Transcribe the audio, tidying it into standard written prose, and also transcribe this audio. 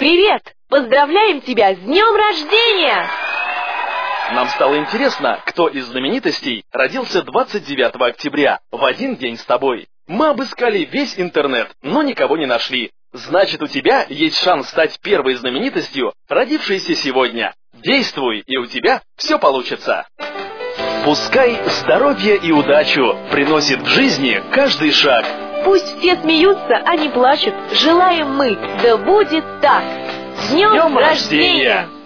Привет! Поздравляем тебя с днем рождения! Нам стало интересно, кто из знаменитостей родился 29 октября, в один день с тобой. Мы обыскали весь интернет, но никого не нашли. Значит, у тебя есть шанс стать первой знаменитостью, родившейся сегодня. Действуй, и у тебя все получится. Пускай здоровье и удачу приносит в жизни каждый шаг. Пусть все смеются, а не плачут. Желаем мы, да будет так. С днем рождения!